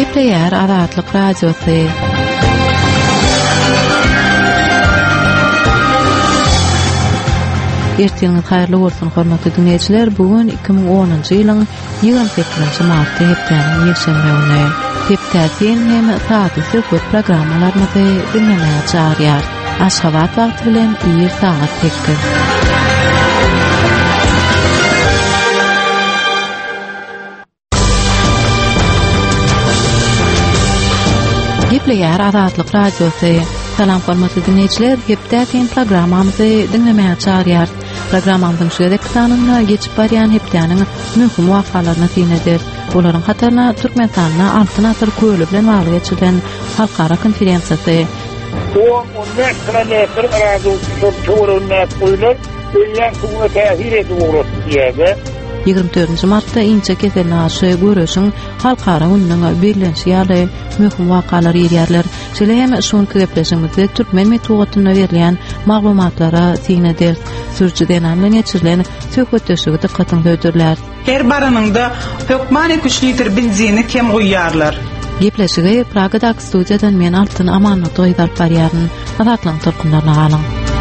Gepleýär Azatlyk Radiosy. Ertiňiz haýrly bolsun hormatly dinleýijiler. Bugun 2010-njy ýylyň 28-njy marty hepdeniň ýekşemberine. Hepdäkin hem saatly programmalarymyzy dinlemäge çağırýar. Aşgabat wagty bilen 1 saat tekdir. Gepleýär Azatlyk Radiosy. Salam hormatly dinleýijiler, hepdäkin programmamyzy dinlemäge çağırýar. Programmamyzyň şu edekdanyna geçip barýan hepdäniň möhüm wagtlaryna tiňedir. Olaryň hatarna Türkmenistanyna altyn asyr köýlü bilen bagly geçirilen halkara konferensiýasy. O näsreleter arazy töwründe goýular, öýlen suwuna täsir edýär diýýär. 24-nji martda inçe keselini aşy görüşüň halkara unyň bellenşýärli möhüm wakalary ýerler. Şeýle hem şonu köpleşimizde türkmen metodyna berilýän maglumatlara tiňedir. Sürçüden bilen geçirilen söhbetleşigi dikkatyny döwdürler. Her baranyňda hökman 3 litr benzini kem goýýarlar. Gepleşigi Pragadak studiýadan men altyn amanaty goýdap barýaryn. Azatlyň torkunlaryna galyň.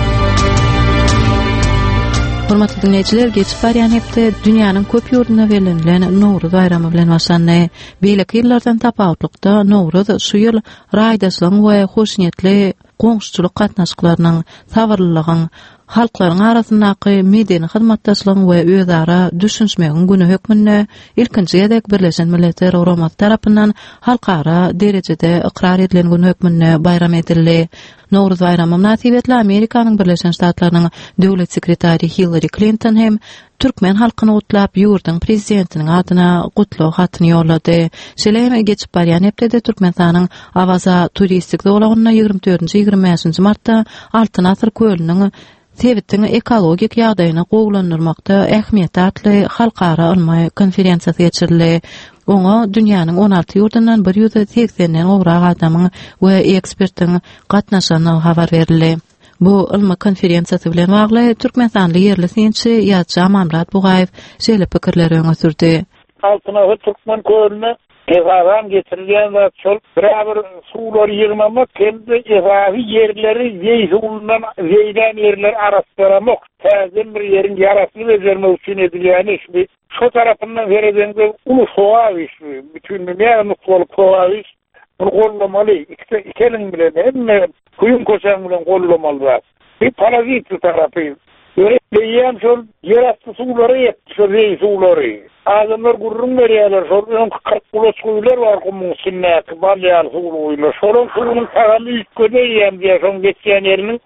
Hormatly dinleýijiler, geçip barýan hepde dünýäniň köp ýurduna berilen Nowruz bayramy bilen başlandy. Beýleki ýyllardan tapawatlykda Nowruz şu ýyl raýdaşlygyň we hoşnýetli goňşuçylyk gatnaşyklarynyň sabarlylygyň, halklaryň arasyndaky medeni hyzmatdaşlygyň we özara düşünmegiň güni hökmünde ilkinji ýerdek Birleşen Milletler Uramat tarapyndan halkara derejede ikrar edilen güni hökmünde bayram edildi. Nowruz bayramy münasibetli Amerikanyň Birleşen Ştatlarynyň döwlet sekretary Hillary Clinton hem türkmen halkyny gutlap ýurdun prezidentiniň adyna gutlaw hatyny ýollady. Şeýle geçip barýan hepde Türkmenistanyň awaza turistik dowlagyna 24-25-nji martda altyn asyr köýlüniň Tebittiň ekologik ýagdaýyna gowlanyrmakda ähmiýeti atly halkara ilmi konferensiýasy geçirildi. Oňa dünýäniň 16 ýurdundan 180-den gowrak adamyň we ekspertiň gatnaşanyny habar berildi. Bu ilmi konferensiýasy bilen bagly Türkmenistanyň ýerli synçy ýa-da Amamrat Bugaýew şeýle pikirleri öňe sürdi. Altyna Türkmen köýüne evadan getirilýän we çol bir suwlar ýygmamak hemde evahy ýerleri ýeýsulundan ýeýlen ýerler araşdyramak, täzin bir ýerin ýarasyny bezermek üçin edilýän iş. Şu tarapyndan berediňde ulu sowaw iş, bütün dünýä nuklear sowaw iş. Bunu gollamaly, ikisiniň bilen hemme kuyun koşan bilen gollamaly. Bir parazit tarapy. Öýleýän şol ýerasty suwlary ýetdi, suwlary. Adamlar gurrun berýärler, şol 40 kulos suwlar bar gumsyna, barýar suwlar. Şolun suwunyň tagamy ýetdiýän diýär, şol geçýän ýeriniň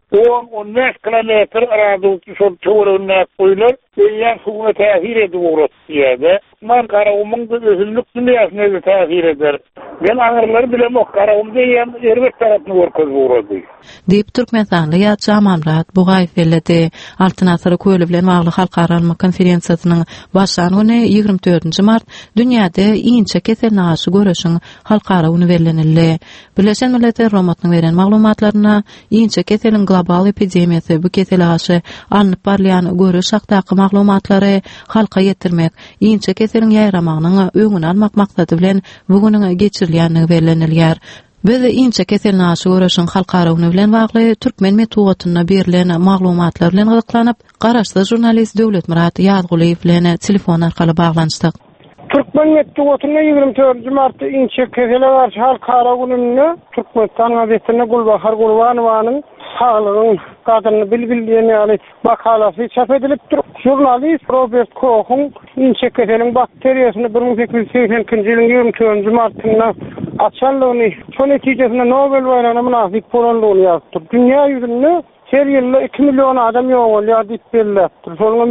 10-15 kilometr arazy şol töwründe goýular, öýlen suwuna täsir edýär diýär. Man garawymyň özünlük dünýäsine täsir eder. Ben aňyrlary bilemok, garawym diýen erbet taratyny görkezýär. Diýip Türkmenistanda ýa-da Amamrat Bugaýew bellädi. Altyn asyr köýlü bilen bagly halkara ilmi konferensiýasynyň başlanyny 24-nji mart dünýäde inçe keselini aşy görüşüň halkara uny berildi. Birleşen Milletler Uramatynyň beren maglumatlaryna inçe keseliň global epidemiýasy bu kesel aşy alınıp barýan görüş hakdaky maglumatlary halka ýetirmek, inçe keseliň ýaýramagynyň öňüni almak maksady bilen bugüniň geçirilýänligi bellenilýär. Biz inçe keselini aşy görüşüň halkara uny bilen bagly türkmen metodyna berilen maglumatlar bilen gyzyklanyp, garaşdy jurnalist Döwlet Murat Ýazguliýew bilen telefon arkaly baglanşdyk. Türkmen metodyna 24 martda inçe kesele garşy halkara unyny Türkmenistan gazetine Gulbahar Gulbanowanyň sağlygyň gadyny bildirýän ýaly makalasy çap edilipdir. Jurnalist Robert Koch'un inçe keseliň bakteriýasyny 1882-nji ýylyň 24-nji martynda açanlygyny, şol netijesinde Nobel bayranyna münasip bolanlygyny ýazdyr. Dünýä ýüzünde her ýyly 2 million adam ýoğulýar diýip belläpdir. Şonuň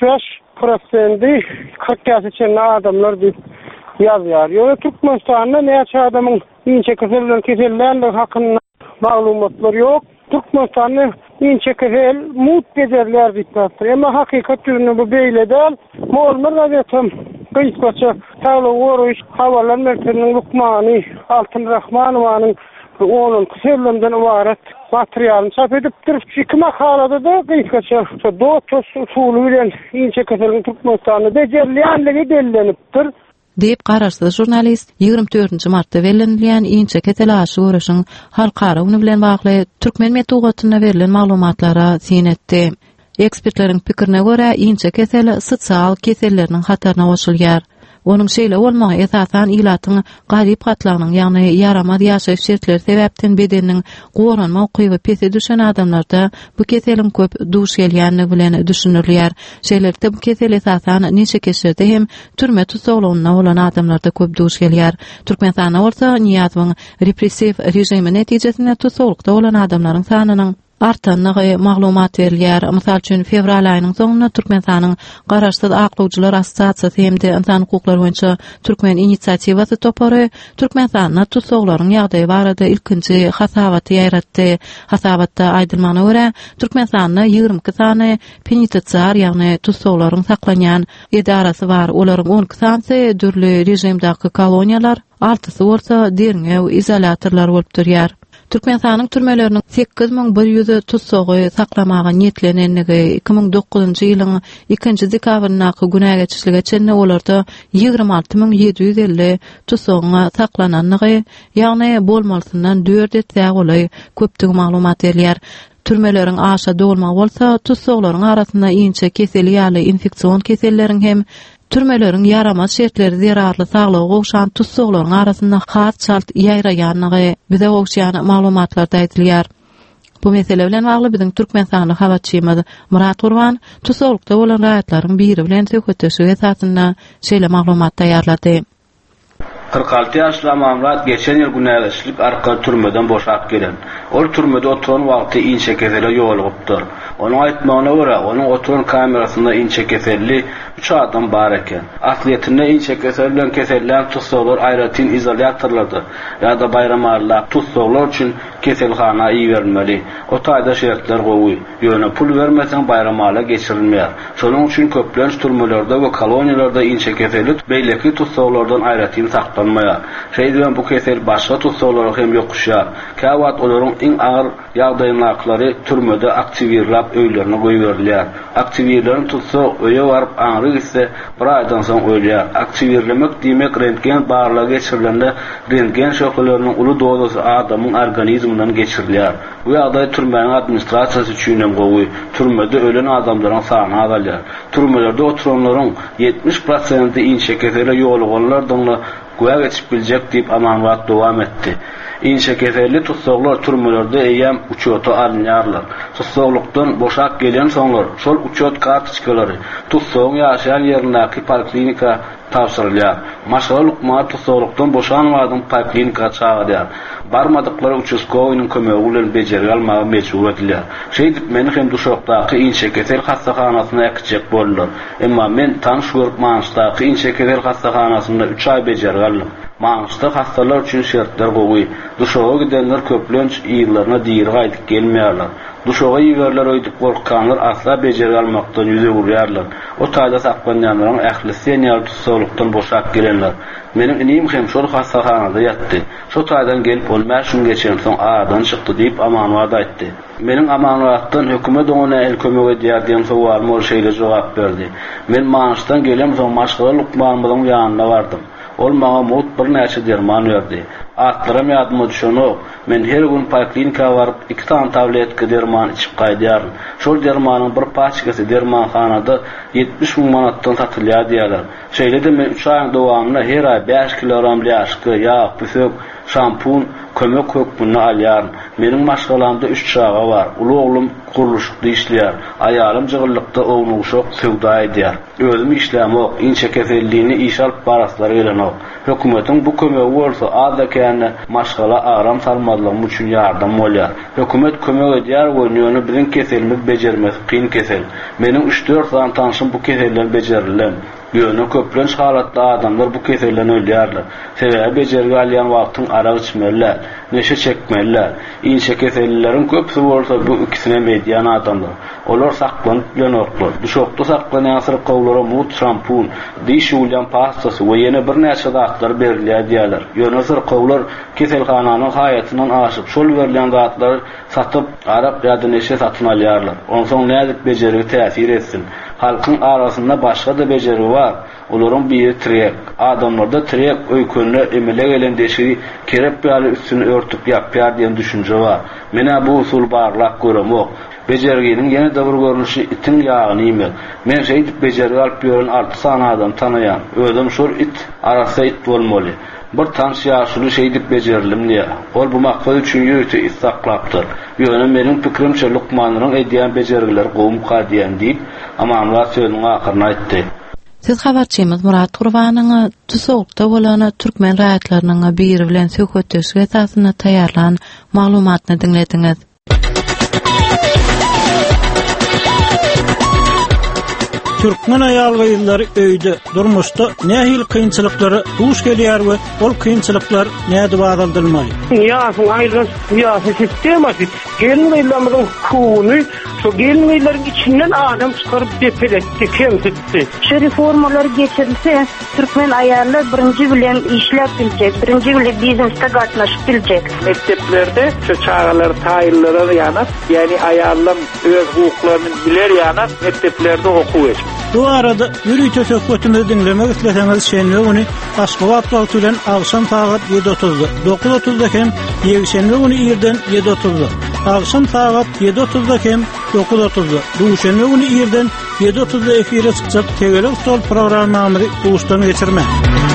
75% 40 ýaşaçy adamlar diýip ýazýar. Ýöne Türkmenistanda näçe adamyň inçe kesellenligi hakynda maglumatlar ýok. Türkmenistanyň inçe kesel mut bezerler diýip ýazdyr. Emma hakykat ýüzünde bu beýle däl. Molmur gazetem Gysgaça Tawla Woruş hawalan merkeziniň lukmany Altyn Rahmanowanyň onun kesellenden ibaret materialini çap edipdir. İki makalada da Gysgaça dotos usulü bilen inçe keseliň Türkmenistanyň bejerilýänligi bellenipdir. Deyip garaşsyz jurnalist 24-nji martda berilýän inçe ketel aşy görüşiň halkara uny bilen bagly türkmen metugatyna berilen maglumatlara syn etdi. Ekspertleriň pikirine görä inçe ketel sosial keselleriniň hatarına goşulýar. Onun şeýle bolmagy esasan ilatyň garyp gatlagynyň, ýagny yaramaz ýaşaýyş şertleri sebäpden bedeniň goranma okyby pese düşen adamlarda bu keseliň köp duş gelýänligi bilen düşünülýär. Şeýlerde bu kesel esasan neçe keşerde hem türme tutsagyna bolan adamlarda köp duş gelýär. Türkmenistanda bolsa niýatyň repressiw rejimi netijesinde tutsaglykda bolan adamlaryň sanynyň artanlygy maglumat berilýär. Mysal üçin fevral aýynyň soňunda Türkmenistanyň Garaşsyz aklawjylar assosiasiýasy hemde insan hukuklary boýunça Türkmen inisiatiwasy topary Türkmenistanda tutsaklaryň ýagdaýy barada ilkinji hasabaty ýaratdy. Hasabatda aýdylmagyna görä, Türkmenistanda 22 sany penitensiar, ýagny tutsaklaryň saklanýan edarasy bar. Olaryň 10 sany dürli rejimdäki koloniýalar, 6sy bolsa derňew izolatorlar bolup durýar. Türkmenistanyň türmeleriniň 8100 tutsagy saklamagy niyetlenenligi 2009-njy ýylyň 2-nji dekabryna güne geçişlige çenne olarda 26750 tutsagyň saklananlygy, ýagny bolmalysyndan 4 etse golay köpdügi maglumat berýär. Türmeleriň aşa dolma bolsa tutsaglaryň arasynda inçe keseli ýaly infeksion keselleriň hem türmeleriň yaramaz şertleri zerarly saglyga gowşan tutsaglaryň arasynda has şart ýaýraýanlygy bize gowşan maglumatlarda aýdylýar. Bu mesele bilen bagly biziň Türkmenistanyň habarçymyz Murat Gurban tutsaglykda bolan raýatlaryň biri bilen söhbetleşigi esasynda şeýle maglumat taýýarlady. 46 ýaşly Murat geçen ýyl günägeçlik arka türmeden boşap gelen. Ol türmede oturan wagty inçe kesele ýolugypdyr. Onuň aýtmagyna görä, onuň oturan kamerasynda inçe keselli 3 adam bar eken. Asliýetinde inçe kesel bilen kesellän tutsaglar aýratyn izolatorlardy. Ýa-da bayramarlar tutsaglar üçin keselhana iýermeli. O taýda şertler gowy. Ýöne pul bermesen bayramala geçirilmeýär. Şonuň üçin köplenç türmelerde we koloniýalarda inçe keseli beýleki tutsaglardan aýratyn saklanmaýar. Şeýdibem bu kesel başga tutsaglara hem ýokuşýar. Käwat olaryň iň agyr ýagdaýlary türmede aktiwirlap öýlerine goýberýär. Aktiwirlerin tutsag öýe baryp aňry gitse bir aýdan soň ölýär. Aktiwirlemek diýmek rentgen barlygy geçirilende rentgen şokalarynyň uly dozasy adamyň organizminden geçirilýär. Bu ýagdaý türmeň administrasiýasy üçin hem gowy. Türmede ölen adamlaryň sany azalýar. Türmelerde oturanlaryň 70% inçe kesele ýoluganlardan güýe geçip biljek diýip Amanwat dowam etdi. Inçe keselli tutsaglar türmelerde eýem uçota alınýarlar. Tutsaglykdan boşak gelen soňlar şol uçot kartçykary tutsagyň ýaşaýan ýerindäki poliklinika tapşyrylýar. Maşgalykma tutsaglykdan boşanmadyň poliklinika çağırýar. Barmadyklary uçuskowynyň kömegi bilen bejerip almagy mecbur edilýär. Şeýdip meni hem duşakdaky inçe kesel hastahanasyna ekjek boldylar. Emma men tanyş görüp Maňşdaky inçe kesel hastahanasynda 3 ay bejerip aldım. Maňşda hastalar üçin şertler gowy. Duşaga gidenler köplenç ýyllaryna diýir gaýdyp gelmeýärler. Duşaga ýiberler öýdüp gorkanlar asla bejerip almakdan ýüze gurýarlar. O taýda saklanýanlaryň ähli seniýar tutsaglykdan boşap gelenler. Meniň inim hem şol hastahanada ýatdy. Şo taýdan gelip bolmaýşyn geçen soň aradan çykdy diýip Amanwat aýtdy. Meniň Amanwatdan hökümet oňa el kömek edýär diýen sowalma ol şeýle jogap berdi. Men Maňşdan gelem soň maşgallyk barmyň ýanyna bardym. Ol maňa mut bir näçe derman berdi. Atlaram ýadyma düşenok. Men her gün poliklinikaga baryp 2 tane tabletki derman içip gaýdýarym. Şol dermanyň bir paçkasy dermanhanada 70 000 manatdan satylýar diýerler. Şeýle-de men 3 aýyň dowamyna her ay 5 kilogram ýaşky ýağ, pysyk, şampun, kömek hökmüni alýarym. Meniň maşgalamda 3 çaga bar. Uly oglum guruluşykda işleýär. Aýalym jygyrlykda ownuşok sowda edýär. Özüm işlemok, inçe keselliğini iş alıp baraslara gelenok. Hökümetiň bu kömegi bolsa azda känne maşgala aram salmadylygym üçin ýardam bolýar. Hökümet kömek edýär we ýöne bilen kesellik bejermesi kyn kesel. Meniň 3-4 sany tanşym bu keseller bejerilen. Ýöne köplenç halatda adamlar bu keselden ölýärler. Sebäbi bejerge alýan wagtyň ara içmerler, neşe çekmerler. Inçe keselleriň köpsi bolsa bu ikisine medýan adamlar. Olar saklanyp bilenoklar. Duşakda saklanýan syrkawlara mut, şampun, diş ýuwlayan pastasy we ýene bir näçe zatlar berilýär diýerler. Ýöne syrkawlar keselhananyň haýatynyň aşyp şol berilen zatlar satyp arap ýa-da neşe satyn alýarlar. Onsoň nädip bejerigi täsir etsin. halkyň arasynda başga da bejeri bar. Olaryň biri tirek. Adamlarda tirek öýkünle emele gelen deşi kerep ýaly üstüni örtüp ýapýar diýen düşünje bar. Mena bu usul barlak göremok. Bejerginin ýene da bir görnüşi itin ýagyny ýemel. Men şeýdip bejergi alyp ýören 6 sany adam tanaýan. Özüm şol it arasy it bolmaly. Bir tanış ýaşuly şeýdip bejerlim diýär. Ol bu maksat üçin ýöýte istaklapdyr. Ýöne meniň pikirimçe Lukmanyň edýän bejergiler gowum qadiýan diýip Amanullah sözüniň akyryna aýtdy. Siz habarçymyz Murat Gurbanyň Tusoqda bolan türkmen raýatlarynyň biri bilen söhbetleşige esasyna taýarlan maglumatyny dinlediňiz. Türkmen aýalgyýlary öýde durmuşda nähil kynçylyklary duş gelýär we ol kynçylyklar näde bazaldyrmaly? Ýa-syň aýlans ýa-sy sistematik gelmeýärlerin kuny şu gelmeýärlerin içinden adam çykaryp depeletdi, kemsitdi. Şu reformalar geçirilse türkmen aýallar birinji bilen işläp biljek, birinji bilen biznesde gatnaşyp biljek. Mekteplerde şu çağalar taýinlere ýanap, ýani aýallar öz hukuklaryny biler ýanap mekteplerde okuýar. Bu arada ýürüýte söhbetimizi dinlemek isleseňiz şenbe güni Aşgabat wagtylan agşam saat 7:30-da, 9:30-da hem ýegşenbe güni ýerden 7:30-da. Agşam saat 7:30-da hem 9:30-da. Duşenbe güni ýerden 7:30-da efire çykjak Tegelik Stol programmamy duşdan geçirmek.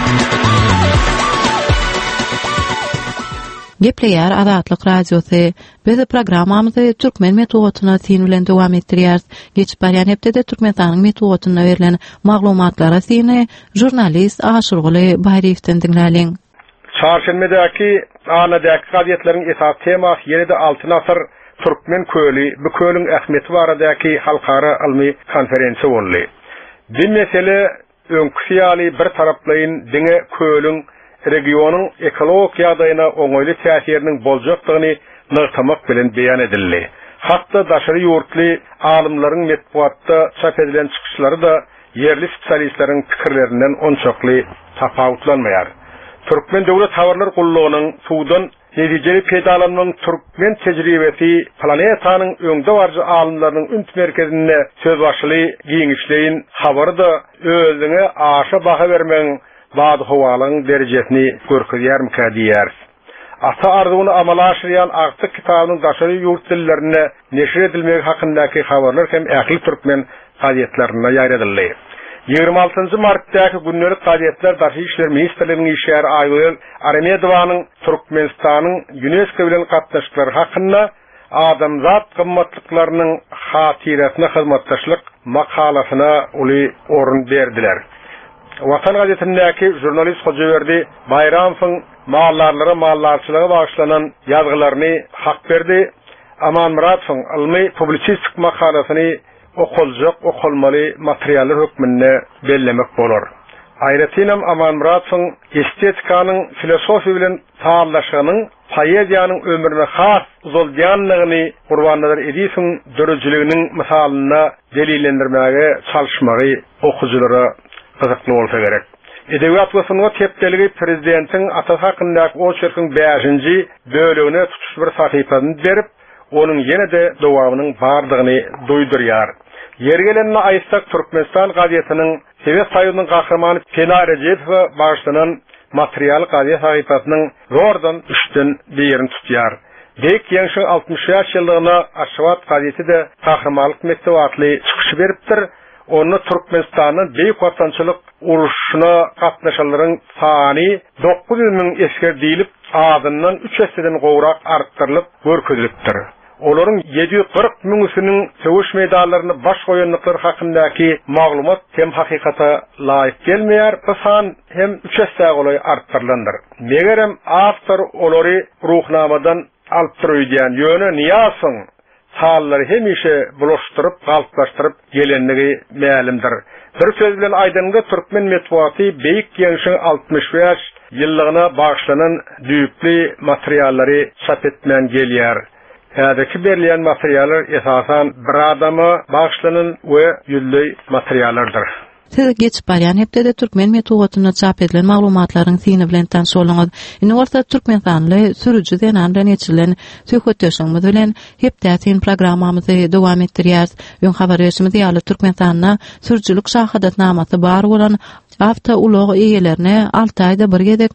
Gepleýär Azatlyk radiosy. Biz programmamyzy türkmen metodyna syn bilen dowam etdirýäris. Geçip barýan hepde türkmenistanyň metodyna berilen maglumatlara syny jurnalist Aşurguly Baýrewden dinläliň. Çarşenbedäki anadaky gazetleriň esas temasy ýene-de 6 asr türkmen köli, bu köliň ähmeti baradaky halkara ilmi konferensiýa boldy. Bu mesele öňkü ýaly bir taraplayyn diňe köliň regionyň ekologik ýagdaýyna oňoýly täsiriniň boljakdygyny nyrtamak bilen beýan edildi. Hatda daşary ýurtly alymlaryň metbuatda çap edilen çykyşlary da yerli spesialistleriň pikirlerinden onçakly tapawutlanmaýar. Türkmen döwlet habarlar gullugynyň suwdan nedijeli pedalanmagyň türkmen tejribesi planetanyň öňde barjy alymlarynyň ünt merkezinde söz başly giňişleýin habary da özüňe aşa baha bermeň bad howalaň derejesini görkezýärmi diýär. Ata arzuwuny amala aşyrýan Aktyk kitabynyň daşary ýurt dillerine neşir edilmegi hakyndaky habarlar hem ähli türkmen gazetlerine ýaýradyldy. 26 martdaky günnelik gazetler Daşary işler ministrliginiň işgär Aýgül Aremedowanyň Türkmenistanyň UNESCO bilen gatnaşyklary hakynda adamzat gymmatlyklarynyň hatiresine hyzmatdaşlyk makalasyna uly orun berdiler. Watan gazetindäki jurnalist Hojaberdi Bayramowyň mallarçylyga bagyşlanan ýazgylaryny hak berdi. Aman Muratowyň ilmi publisistik makalasyny okuljak, okulmaly materialler hökmünde bellemek bolar. Aýratynam Aman Muratowyň estetikaның filosofi bilen taýallaşygynyň poeziýanyň ömrüne has uzalýanlygyny gurbanlar edýsin dörüjliginiň misalyna delillendirmäge çalışmagy okujulara kızıklı olsa gerek. Edebiyat basınına tepkiligi prezidentiň ata hakyndaky o çerkiň 5-nji bölügine tutuş bir sahypasyny berip, onun ýene-de dowamynyň bardygyny duýdurýar. Ýergelenine aýtsak Türkmenistan gazetiniň Sebep saýynyň gahrmany Pena Rejepow bagyşlanan material gazet sahypasynyň zordan 3den birini tutýar. Bek ýeňşi 60 ýyllygyna Aşgabat gazeti de gahrmanlyk mektebatly çykyş beripdir. Onu Türkmenistanyň beýik watançylyk uruşuna gatnaşanlaryň sany 900.000 esker diýilip, adyndan 3 eseden gowrak artdyrylyp görkezilipdir. Olaryň 740.000-siniň söwüş medalaryny baş goýanlyklary hakyndaky maglumat hem hakykata laýyk gelmeýär, bu san hem 3 esden goly artdyrylandyr. Megerem awtor olary ruhnamadan alyp durýan ýöne niýasyň hallary hemişe bulaşdyryp, galplaşdyryp gelenligi mälimdir. Bir söz bilen aýdynga türkmen metbuaty beýik ýeňşiň 65 ýyllygyna bagyşlanan düýpli materiallary çap etmän gelýär. Häzirki berilýän materiallar esasan bir adama bagyşlanan we ýüllü materiallardyr. Siz geçip baryan hepde Türkmen metodyna çap edilen maglumatlaryň syny bilen tanış bolňyz. Indi orta Türkmen sanly sürücü denan bilen geçirilen söhbetleşigimiz bilen hepde syn programmamyzy dowam etdirýäris. Ýön habarlaşymy ýaly Türkmen sanlyna sürücülük şahadatnamasy bar bolan Avta ulog eýelerine 6 aýda bir gedek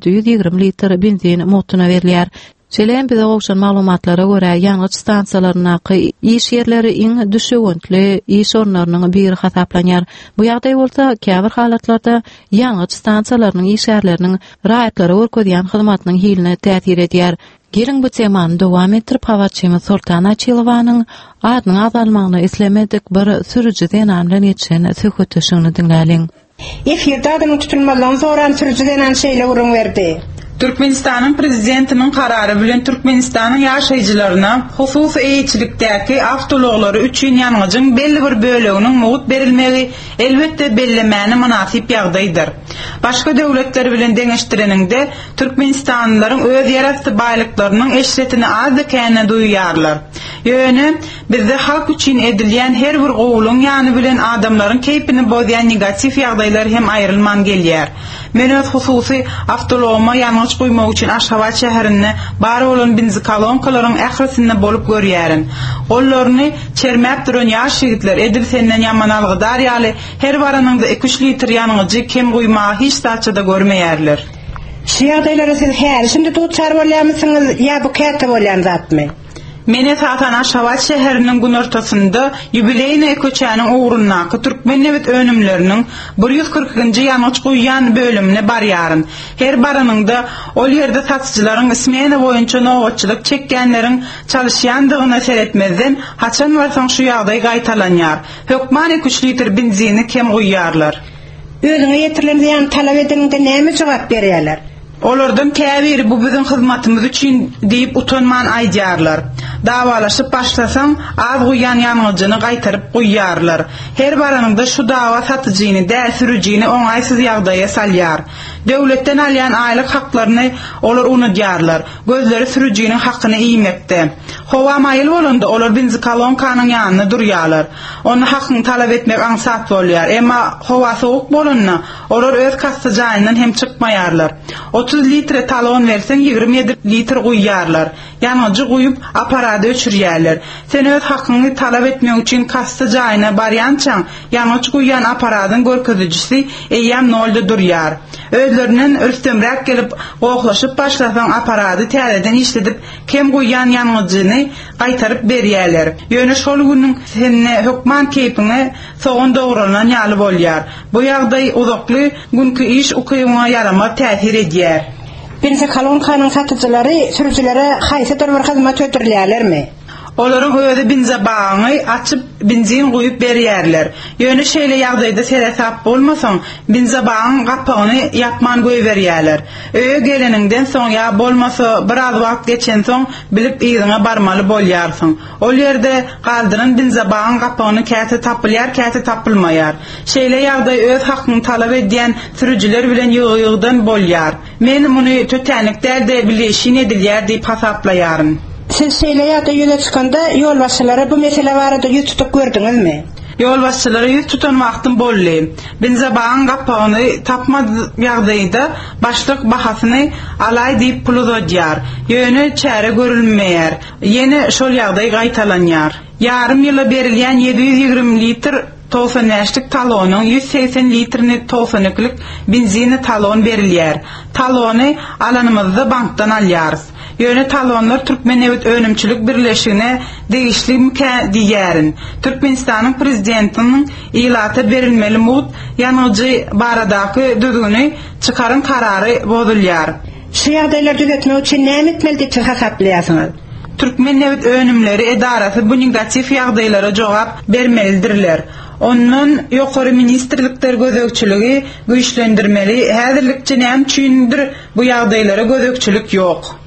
720 litr benzin motuna berilýär. Şeýle bize gowşan maglumatlara görä ýangıç stansiýalaryna iş ýerleri iň düşegentli iş orunlarynyň biri hasaplanýar. Bu ýagdaý bolsa käbir halatlarda ýangıç stansiýalarynyň iş ýerleriniň raýatlary görkezýän hyzmatynyň hiline täsir edýär. Gelin bu temany dowam etdirip habarçymyz Sultana Çylowanyň adynyň azalmagyny islemedik bir sürücü denan bilen geçen söhbetleşigini dinläliň. Efirde adamın tutulmadan zoran sürücü denen şeyle urun verdi. Türkmenistan'ın prezidentinin kararı bilen Türkmenistan'ın yaşayıcılarına husus eýçilikdäki avtologları üçün ýanyjyň belli bir böleginiň mugut berilmegi elbette bellemäni münasip ýagdaýdyr. Başga döwletler bilen deňeşdireninde Türkmenistanlylaryň öz ýerasty baýlyklarynyň eşretini az ekänine duýýarlar. Ýöne bizde halk üçün edilýän her bir gowluň ýany bilen adamlaryň keypini bozýan negativ ýagdaýlar hem aýrylman gelýär. Men öz hususy avtologma ýanyş goýmak üçin Aşgabat şäherinde bar bolan benzi kolonkalarynň ährisinde bolup görýärin. Gollaryny çermäp duran ýaş ýigitler edil senden ýaman algydar ýaly her baranyňda 2-3 litr ýanyňy kem goýmagy hiç saçda görmeýärler. Şu ýagdaýlara siz her şimdi tutçar bolýarmysyňyz ýa bu käte bolýan zatmy? Mene satan Aşgabat şäheriniň gün ortasynda ýubileyine köçäniň uğrundaky Türkmen newet önümleriniň 140-njy ýanyç goýýan bölümine barýaryn. Her baranyňda ol ýerde satçylaryň ismene boýunça nowatçylyk çekkenleriň çalışýandygyna seretmezden haçan barsaň şu ýagdaý gaýtalanýar. Hökman 2 litr benzini kem goýýarlar. Özüňe ýetirilen talap edilende näme jogap berýärler? Olardan käbiri bu bizim hyzmatymyz üçin diýip utanman aýdýarlar. Dawalaşyp başlasaň az goýan ýanyjyny gaýtaryp goýýarlar. Her baranyňda şu dawa satyjyny, däsürjyny oňaýsyz ýagdaýa salýar. Döwletden alýan aýlyk haklaryny olar unutýarlar. Gözleri sürüjiniň hakyny iýmekde. Howa maýyl bolanda olar benzi kolonkanyň ýanyna durýarlar. Onu hakyny talap etmek ansat bolýar. Emma howa sowuk bolanda olar öz kastajaýyndan hem çykmaýarlar. 30 litre talon versen 27 litre goýýarlar. Ýanyjy goýup aparady öçürýärler. Sen öz hakyny talap etmek üçin kasta jaýyna barýançaň, ýanyjy goýýan aparadyň görkezijisi eýýäm nolda durýar. Özlerinden üstemräk gelip goklaşyp başlasaň aparady täzeden işledip kem goýýan ýanyjyny gaýtaryp berýärler. Ýöne şol günüň senne hökman keypine soňun dogrulan ýaly bolýar. Bu ýagdaý uzakly günkü iş ukybyna ýarama täsir edýär. Benzi kolonkanyň satyjylary sürüjülere haýsy bir hyzmat ötürilýärlermi? Olaryň öýde benze bagyny açyp benzin goýup berýärler. Ýöne şeýle ýagdaýda seresap bolmasaň benze bagyň gapagyny ýapman goýberýärler. Öýe geleniňden soň ýa bolmasa bir az wagt geçen soň bilip ýygyna barmaly bolýarsyň. Ol ýerde galdyran benze bagyň gapagyny käte tapylýar, käte tapylmaýar. Şeýle ýagdaý öz hakyny talap edýän sürüjüler bilen ýygy-ýygydan bolýar. Men muny tötenlik dälde bileşin edilýär diýip hasaplaýaryn. Siz şeýle ýa-da ýöne çykanda ýol başçylary bu mesele barada ýüz tutup gördüňizmi? Yol başçylary ýüz tutan wagtym boldy. Benze bagyň gapagyny tapmady ýagdaýda başlyk bahasyny alay diýip pul ödýär. Ýöne çäre görülmeýär. Ýene şol ýagdaý gaýtalanýar. Yarım ýyla berilýän 720 litr tofanäşlik talonyň 180 litrini tofanyklyk benzini talon berilýär. Talony alanymyzda bankdan alýarys. Ýöne talonlar Türkmen newet önümçilik birleşigine degişli diýärin. Türkmenistanyň prezidentiniň ýylaty berilmeli mut ýanyjy baradaky düzgüni çykaryn karary bozulýar. Şu ýagdaýlar düzeltmek üçin näme etmeli diýip hasaplaýarsyňyz? Türkmen newet önümleri edarasy bu negativ ýagdaýlara jogap bermelidirler. Onun ýokary ministrlikler gözegçiligi güýçlendirmeli. Häzirlikçe näme üçindir bu ýagdaýlara gözegçilik ýok.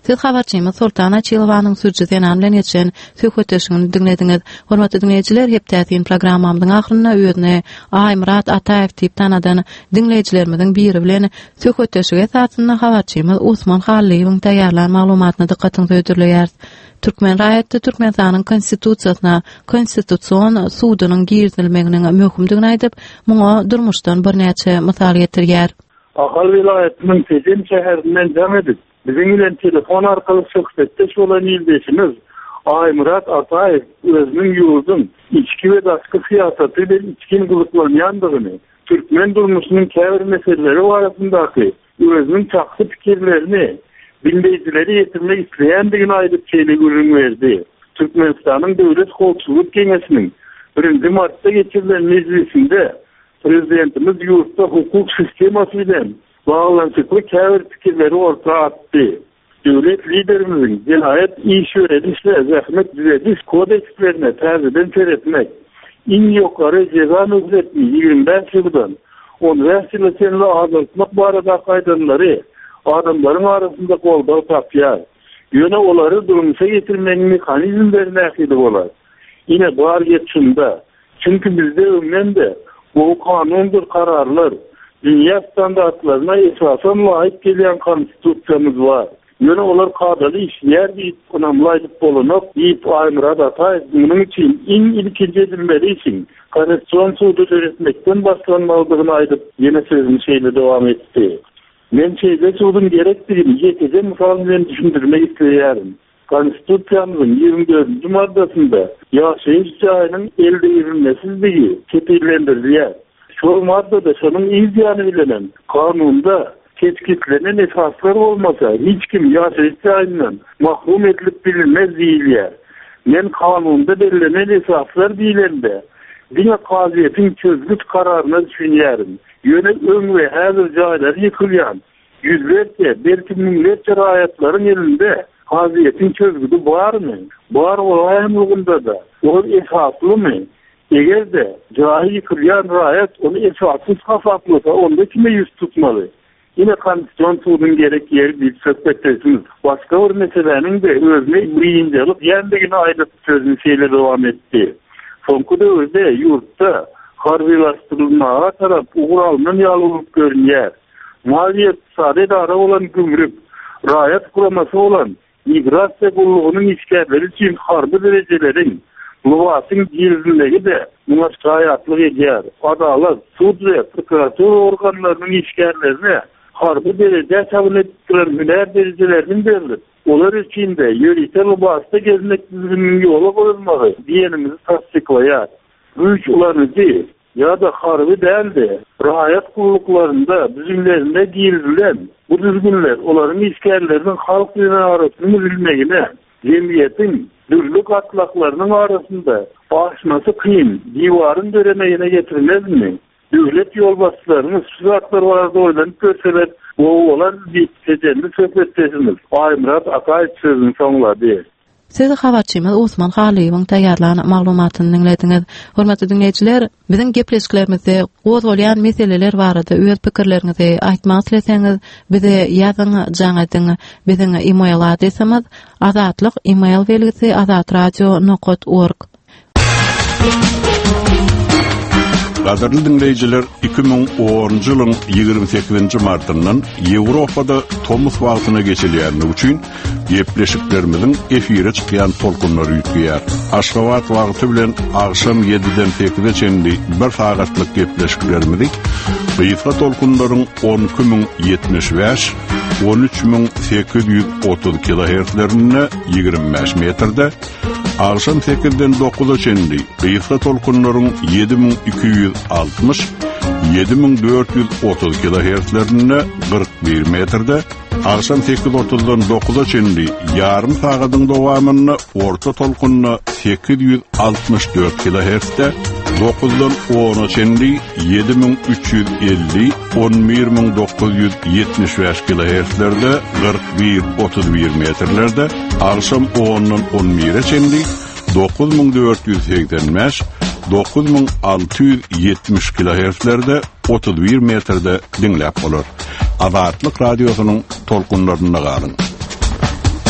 Siz habarçymyz Sultana Çylowanyň sürjeden bilen ýetişen söhbetleşigini dinlediňiz. Hormatly dinleýijiler, hepdäkin programmamyň ahyryna özüne Aýmurat Ataýew diýip tanadan dinleýijilerimiziň biri bilen söhbetleşige esasynda habarçymyz Osman Hallyň taýýarlan maglumatyna dikkatiňizi öýdürleýär. Türkmen raýaty Türkmenistanyň konstitusiýasyna, konstitusiýon sudunyň girizilmeginiň möhümdigini aýdyp, muňa durmuşdan bir näçe mysal getirýär. Ahal vilayetinin Tekin şehrinden demedik. Bizim ile telefon arkalı söhbetteş olan ildeşimiz Aýmurat Ataýew özünün yurdun içki ve daşkı siyasatı ile içkin gılıklanyandygyny, Türkmen durmuşunun käbir meseleleri arasındaki özünün çaksy pikirlerini bilmeýijileri ýetirmek isleýändigini aýdyp çeýlegürüň berdi. Türkmenistanyň Döwlet Howpsuzlyk Geňeşiniň 1 martda geçirilen meclisinde Prezidentimiz yurtda hukuk sisteması bilen bağlantıklı käbir pikirleri ortaya attı. Döwlet liderimizin cinayet iş öğretişle zahmet düzetiş kodekslerine täzeden seretmek, in ýokary ceza nöbetini 25 ýyldan 15 ýyla senle azaltmak barada gaýdanlary adamlaryň arasynda goldaw tapýar. Ýöne olary durmuşa getirmegiň mekanizmlerini ähli bolar. Ine bar geçinde. Çünkü bizde ömründe bu kanundur kararlar, dünya standartlarına esasen layık gelen konstitusiyamız var. Yöne olar kadalı işler deyip, onamlayıp bolunup, deyip Aýmurat Ataýew bunun için ilkinci edilmeli için konstitusiyon sudu öğretmekten başlanmalıdığını aýdyp, yine sözünü şeyle devam etti. Men şeyde sudun gerektiğini yetece misal bilen düşündürmek isteýärim. Konstitusiýamyzyň 24-nji maddasynda ýaşaýyş jaýynyň elde edilmesizligi çetillendirilýär. Şol maddada şonuň ýygyny bilen kanunda keçkitlenen esaslar bolmasa hiç kim ýaşaýyş jaýyndan mahrum edilip bilinmez diýilýär. Men kanunda belirlenen esaslar diýilende diňe kaziýetiň çözgüç kararyna düşünýärim. Ýöne öň we häzir jaýlar ýykylýan, ýüzlerçe, belki miňlerçe raýatlaryň elinde kaziyetin çözgüdü var mı? Var olayamlığında da. O esaslı mı? Eğer de cahil kıryan rahat onu esassız kafaklısa onda kime yüz tutmalı? Yine konstitusiyon sudun gerek yeri bir söhbetesiniz. Başka bir meselenin de özüne birinci alıp yendigine ayrıp sözünü şeyle devam etti. Sonku da özde yurtta harbilaştırılmağa taraf uğralının yalılıp görünüyor. Maliyet sade ara olan gümrük, rahat kuraması olan migrasiya gulluğunun işgärleri için harbi derecelerin lubasın girizilmegi de buna şayatlık edýär. Adalet, sud ve prokurator organlarının işgärlerine harbi derece kabul ettiren hüner derecelerinin berilir. Olar için de yöresel lubasta gezmek düzgünün yolu koyulmalı diyenimizi tasdiklayar. Güç ulanıcı ya da harbi değil de rahat kulluklarında düzümlerinde giyirilen bu düzgünler onların işgärlerinin halk dini arasını bilmegine, cemiyetin dürlük atlaklarının arasında aşması kıyım, divarın döremeyine getirilmez mi? Devlet yolbaşçılarımız şu hakları vardı oylanıp görseler, o olan bir tecelli söhbetleşiniz. Aýmurat Ataýew sözünü sonladı. Siz habarçymyz Osman Hallyň taýýarlan maglumatyny dinlediňiz. Hormatly dinleýijiler, biziň gepleşiklerimizde gozulýan meseleler barada öz pikirleriňizi aýtmak isleseňiz, bize ýazyň, jaňadyň, biziň e-mail adresimiz azatlyk e-mail belgisi azatradio.org. Gaderli dinleyijiler, 2010-njy ýylyň 28-nji martyndan Ýewropada Tomos wagtyna geçilýänligi üçin gepleşiklerimiziň efire çykýan tolkunlary ýetýär. Aşgabat wagty bilen agşam 7-den 8-e çenli bir sagatlyk gepleşiklerimizi Beyfa tolkunlaryň 10075, 13830 kHz-lerine 25 metrde, agşam 8-den 9-a çenli Beyfa tolkunlaryň 7260, 7430 kHz-lerine 41 metrde, agşam 8:30-dan 9-a çenli yarım sagatyň dowamyny orta tolkunna 864 kHz-de, 9-dan 10-a çenli 7350, 11975 kHz-lerde 41-31 metrlerde, agşam 10-dan 11-e çenli 9485, 9670 kHz-lerde 31 metrde dinläp bolar. Azatlyk radiosynyň tolkunlaryna garyn.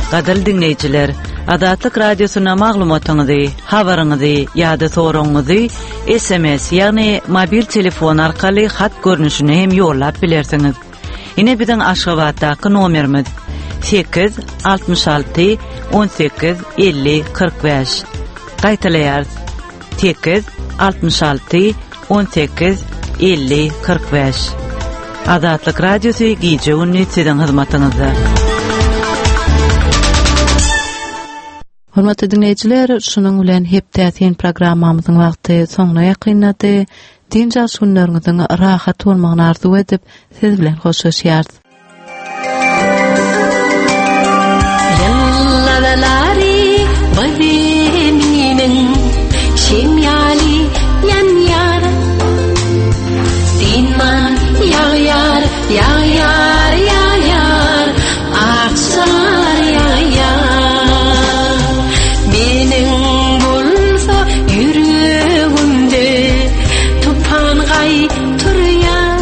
Gadal dinleyiciler, Adatlyk Radiosyna maglumatyňyzy, habaryňyzy ýa-da soragyňyzy SMS ýagny mobil telefon arkaly hat görnüşine hem ýollap bilersiňiz. Ine biziň Aşgabatdaky nomerimiz 866 18 50 45. Gaýtaýar 866 18 50 45. Adatlyk Radiosy gije ünni siziň hyzmatyňyzda. Hormatly dinleyijiler, şunuň bilen hep täsin programmamyzyň wagty soňuna ýakynlady. Dinja sunnaryňyzyň rahat bolmagyny arzu edip, siz bilen hoşlaşýar. Yallalari bademinin şemyali yan yar dinman yar yar yar yar yar yar aksar yar yar menin bulsa yüreğimde tupan gay turyan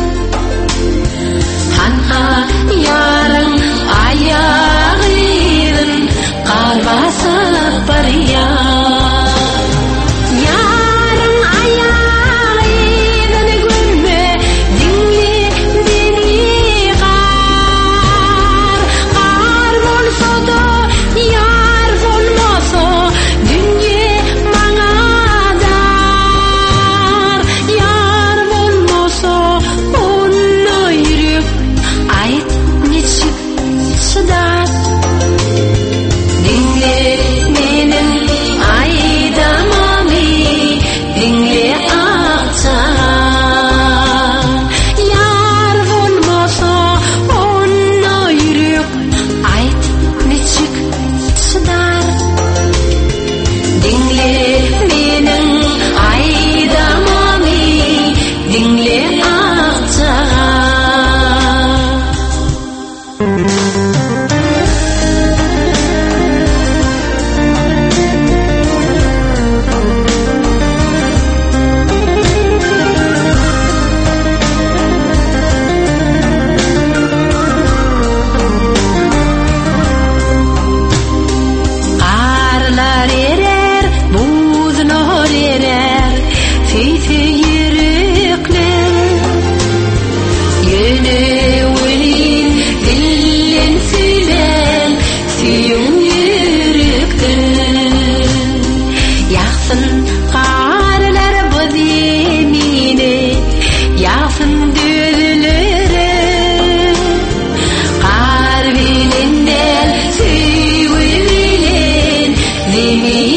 hanha yarın ayağın kalbasa barya Dini